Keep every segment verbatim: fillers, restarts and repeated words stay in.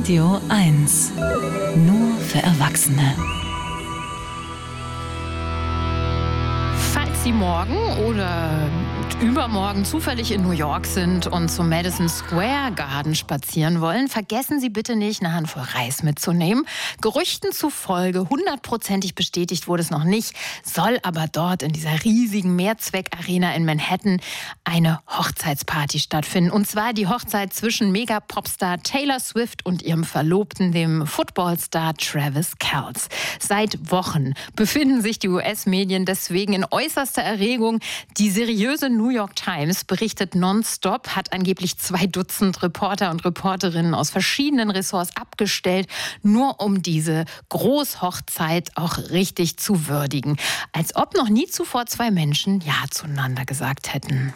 Radio eins. Nur für Erwachsene. Falls Sie morgen oder übermorgen zufällig in New York sind und zum Madison Square Garden spazieren wollen, vergessen Sie bitte nicht, eine Handvoll Reis mitzunehmen. Gerüchten zufolge, hundertprozentig bestätigt wurde es noch nicht, soll aber dort in dieser riesigen Mehrzweckarena in Manhattan eine Hochzeitsparty stattfinden. Und zwar die Hochzeit zwischen Mega-Popstar Taylor Swift und ihrem Verlobten, dem Footballstar Travis Kelce. Seit Wochen befinden sich die U S-Medien deswegen in äußerster Erregung. Die seriöse New York Times berichtet nonstop, hat angeblich zwei Dutzend Reporter und Reporterinnen aus verschiedenen Ressorts abgestellt, nur um diese Großhochzeit auch richtig zu würdigen. Als ob noch nie zuvor zwei Menschen Ja zueinander gesagt hätten.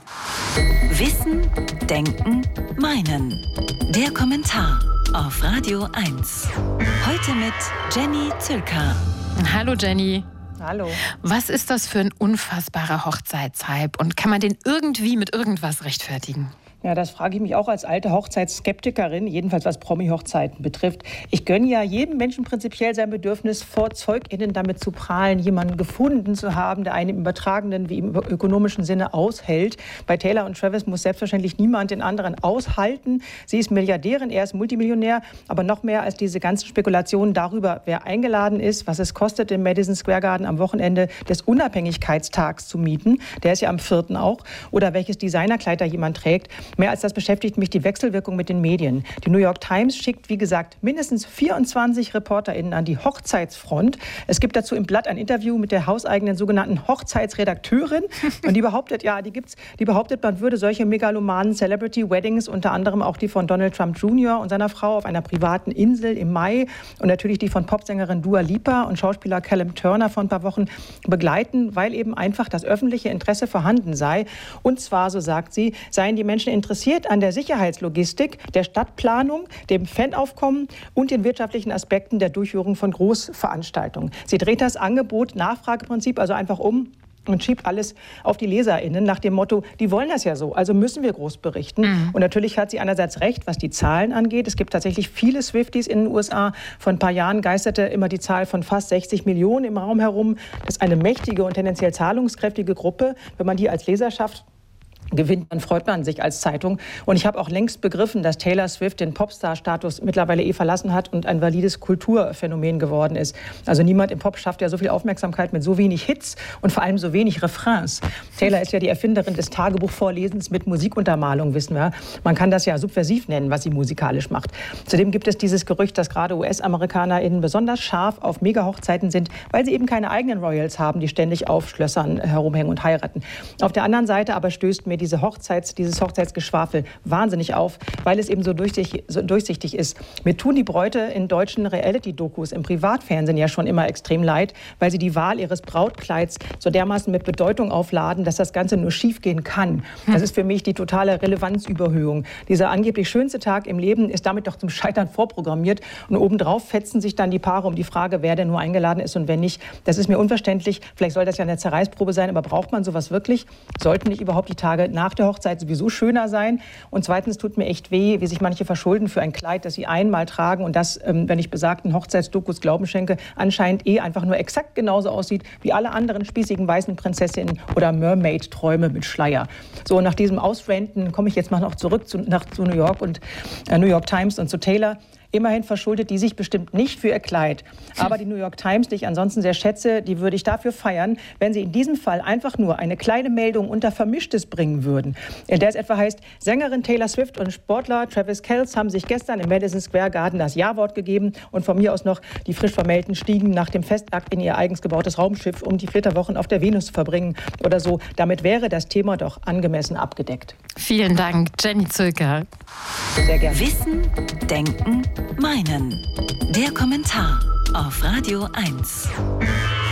Wissen, Denken, Meinen. Der Kommentar auf Radio eins. Heute mit Jenny Zülker. Hallo Jenny. Hallo. Was ist das für ein unfassbarer Hochzeitshype und kann man den irgendwie mit irgendwas rechtfertigen? Ja, das frage ich mich auch als alte Hochzeitsskeptikerin, jedenfalls was Promi-Hochzeiten betrifft. Ich gönne ja jedem Menschen prinzipiell sein Bedürfnis, vor ZeugInnen damit zu prahlen, jemanden gefunden zu haben, der einen im übertragenen wie im ökonomischen Sinne aushält. Bei Taylor und Travis muss selbstverständlich niemand den anderen aushalten. Sie ist Milliardärin, er ist Multimillionär, aber noch mehr als diese ganzen Spekulationen darüber, wer eingeladen ist, was es kostet, im Madison Square Garden am Wochenende des Unabhängigkeitstags zu mieten. Der ist ja am vierten auch. Oder welches Designerkleid da jemand trägt. Mehr als das beschäftigt mich die Wechselwirkung mit den Medien. Die New York Times schickt, wie gesagt, mindestens vierundzwanzig ReporterInnen an die Hochzeitsfront. Es gibt dazu im Blatt ein Interview mit der hauseigenen sogenannten Hochzeitsredakteurin. Und die behauptet, ja, die gibt's, die behauptet, man würde solche megalomanen Celebrity-Weddings, unter anderem auch die von Donald Trump Junior und seiner Frau auf einer privaten Insel im Mai und natürlich die von Popsängerin Dua Lipa und Schauspieler Callum Turner vor ein paar Wochen begleiten, weil eben einfach das öffentliche Interesse vorhanden sei. Und zwar, so sagt sie, seien die Menschen interessiert an der Sicherheitslogistik, der Stadtplanung, dem Fanaufkommen und den wirtschaftlichen Aspekten der Durchführung von Großveranstaltungen. Sie dreht das Angebot-Nachfrageprinzip also einfach um und schiebt alles auf die LeserInnen nach dem Motto, die wollen das ja so, also müssen wir groß berichten. Mhm. Und natürlich hat sie einerseits recht, was die Zahlen angeht. Es gibt tatsächlich viele Swifties in den U S A. Vor ein paar Jahren geisterte immer die Zahl von fast sechzig Millionen im Raum herum. Das ist eine mächtige und tendenziell zahlungskräftige Gruppe. Wenn man die als Leserschaft gewinnt, dann freut man sich als Zeitung. Und ich habe auch längst begriffen, dass Taylor Swift den Popstar-Status mittlerweile eh verlassen hat und ein valides Kulturphänomen geworden ist. Also niemand im Pop schafft ja so viel Aufmerksamkeit mit so wenig Hits und vor allem so wenig Refrains. Taylor ist ja die Erfinderin des Tagebuchvorlesens mit Musikuntermalung, wissen wir. Man kann das ja subversiv nennen, was sie musikalisch macht. Zudem gibt es dieses Gerücht, dass gerade U S-AmerikanerInnen besonders scharf auf Mega-Hochzeiten sind, weil sie eben keine eigenen Royals haben, die ständig auf Schlössern herumhängen und heiraten. Auf der anderen Seite aber stößt mir diese Hochzeits, dieses Hochzeitsgeschwafel wahnsinnig auf, weil es eben so durchsichtig, so durchsichtig ist. Mir tun die Bräute in deutschen Reality-Dokus im Privatfernsehen ja schon immer extrem leid, weil sie die Wahl ihres Brautkleids so dermaßen mit Bedeutung aufladen, dass das Ganze nur schief gehen kann. Das ist für mich die totale Relevanzüberhöhung. Dieser angeblich schönste Tag im Leben ist damit doch zum Scheitern vorprogrammiert und obendrauf fetzen sich dann die Paare um die Frage, wer denn nur eingeladen ist und wer nicht. Das ist mir unverständlich. Vielleicht soll das ja eine Zerreißprobe sein, aber braucht man sowas wirklich? Sollten nicht überhaupt die Tage nach der Hochzeit sowieso schöner sein? Und zweitens tut mir echt weh, wie sich manche verschulden für ein Kleid, das sie einmal tragen und das, ähm, wenn ich besagten Hochzeitsdokus Glauben schenke, anscheinend eh einfach nur exakt genauso aussieht wie alle anderen spießigen weißen Prinzessinnen oder Mermaid-Träume mit Schleier. So, nach diesem Ausranten komme ich jetzt mal noch zurück zu, nach, zu New York und äh, New York Times und zu Taylor. Immerhin verschuldet die sich bestimmt nicht für ihr Kleid. Aber die New York Times, die ich ansonsten sehr schätze, die würde ich dafür feiern, wenn sie in diesem Fall einfach nur eine kleine Meldung unter Vermischtes bringen würden. In der es etwa heißt, Sängerin Taylor Swift und Sportler Travis Kelce haben sich gestern im Madison Square Garden das Ja-Wort gegeben und von mir aus noch die frisch Vermählten stiegen nach dem Festakt in ihr eigens gebautes Raumschiff, um die Flitterwochen auf der Venus zu verbringen oder so. Damit wäre das Thema doch angemessen abgedeckt. Vielen Dank, Jenny Zülker. Sehr gerne. Wissen, Denken, Meinen. Der Kommentar auf Radio eins.